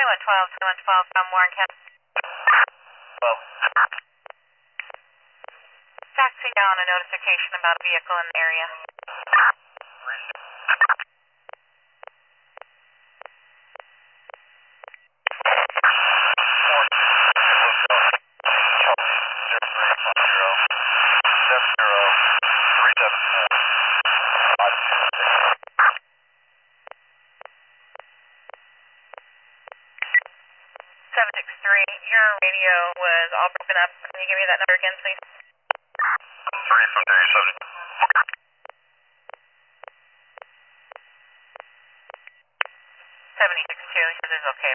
2112 from Warren County. Well, Taxi down a notification about a vehicle in the area. Your radio was all broken up. Can you give me that number again, please? 3 from there, 762, yours is okay.